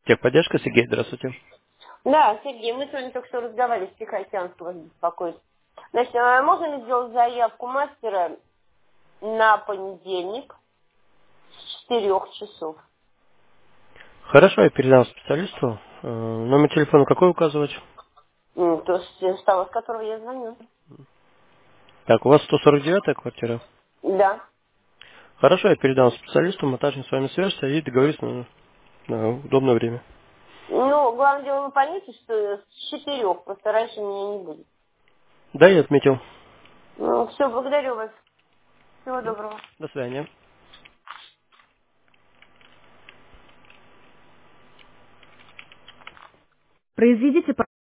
Техподдержка, Сергей, здравствуйте. Да, Сергей, мы сегодня только что разговаривали с Тихоокеанском, вас беспокоит. Значит, можно ли сделать заявку мастера на понедельник с 4 часов? Хорошо, я передам специалисту. Номер телефона какой указывать? То есть с того, с которого я звоню. Так, у вас 149-я квартира. Да. Хорошо, я передам специалисту, мы также с вами свяжемся и договоримся на удобное время. Ну, главное дело, вы поймите, что с 4, просто раньше меня не будет. Да, я отметил. Ну, все, благодарю вас. Всего доброго. До свидания. Произведите